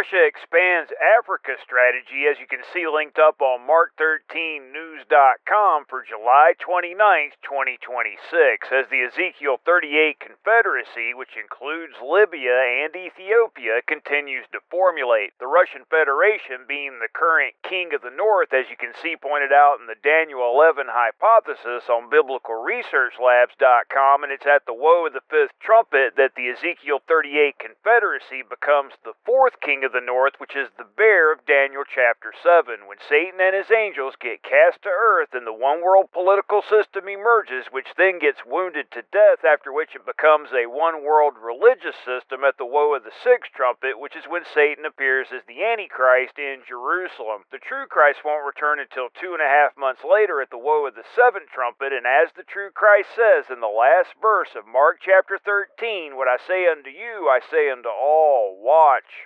Russia expands Africa strategy, as you can see linked up on Mark13News.com for July 29th, 2026, as the Ezekiel 38 Confederacy, which includes Libya and Ethiopia, continues to formulate. The Russian Federation being the current king of the North, as you can see pointed out in the Daniel 11 hypothesis on BiblicalResearchLabs.com, and it's at the woe of the fifth trumpet that the Ezekiel 38 Confederacy becomes the fourth king of the North, which is the bear of Daniel chapter 7, when Satan and his angels get cast to earth and the one-world political system emerges, which then gets wounded to death, after which it becomes a one-world religious system at the woe of the sixth trumpet, which is when Satan appears as the Antichrist in Jerusalem. The true Christ won't return until 2.5 months later at the woe of the seventh trumpet, and as the true Christ says in the last verse of Mark chapter 13, what I say unto you, I say unto all, watch.